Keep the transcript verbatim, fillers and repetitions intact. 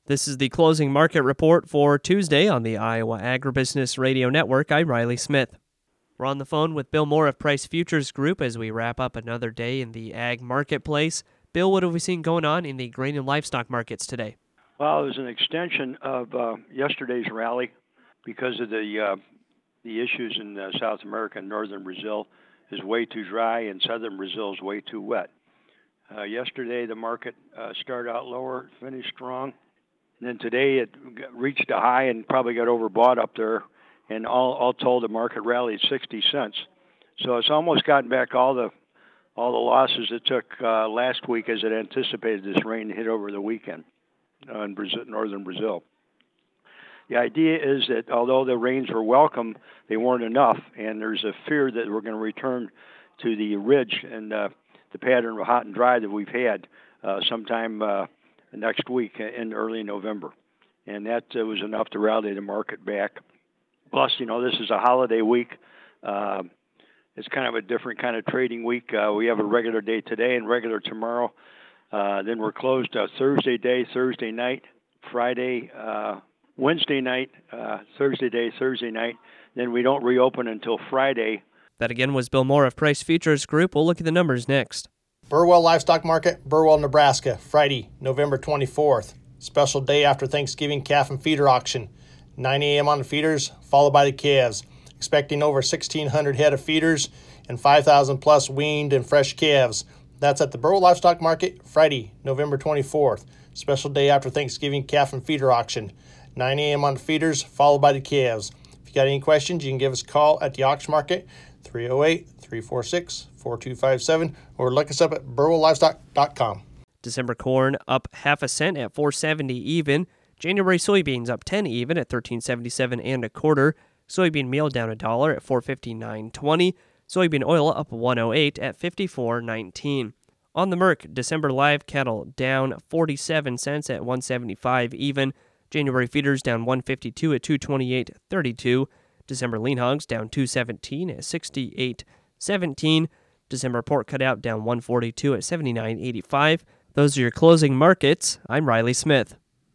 This is the closing market report for Tuesday on the Iowa Agribusiness Radio Network. I'm Riley Smith. We're on the phone with Bill Moore of Price Futures Group as we wrap up another day in the ag marketplace. Bill, what have we seen going on in the grain and livestock markets today? Well, it was an extension of uh, yesterday's rally because of the uh, the issues in uh, South America and northern Brazil is way too dry and southern Brazil is way too wet. Uh, yesterday, the market uh, started out lower, finished strong. And then today it reached a high and probably got overbought up there. And all, all told, the market rallied sixty cents. So it's almost gotten back all the all the losses it took uh, last week as it anticipated this rain to hit over the weekend uh, in Brazil, northern Brazil. The idea is that although the rains were welcome, they weren't enough. And there's a fear that we're going to return to the ridge and uh, the pattern of hot and dry that we've had uh, sometime uh, next week in early November. And that uh, was enough to rally the market back. Plus, you know, this is a holiday week. Uh, it's kind of a different kind of trading week. Uh, we have a regular day today and regular tomorrow. Uh, then we're closed uh, Thursday day, Thursday night, Friday, uh, Wednesday night, uh, Thursday day, Thursday night. Then we don't reopen until Friday. That again was Bill Moore of Price Futures Group. We'll look at the numbers next. Burwell Livestock Market, Burwell, Nebraska, Friday, November twenty-fourth. Special day after Thanksgiving calf and feeder auction. nine a.m. on the feeders, followed by the calves. Expecting over sixteen hundred head of feeders and five thousand plus weaned and fresh calves. That's at the Burwell Livestock Market, Friday, November twenty-fourth. Special day after Thanksgiving calf and feeder auction. nine a.m. on the feeders, followed by the calves. If you got any questions, you can give us a call at the auction market, three oh eight, three four six, four two five seven, or look us up at burwell livestock dot com. December corn up half a cent at four seventy even. January soybeans up ten even at thirteen seventy-seven and a quarter. Soybean meal down a dollar at four fifty-nine twenty. Soybean oil up one oh eight at fifty-four nineteen. On the Merc, December live cattle down forty-seven cents at one seventy-five even. January feeders down one fifty-two at two twenty-eight thirty-two. December lean hogs down two seventeen at sixty-eight seventeen. December pork cutout down one forty-two at seventy-nine eighty-five. Those are your closing markets. I'm Riley Smith.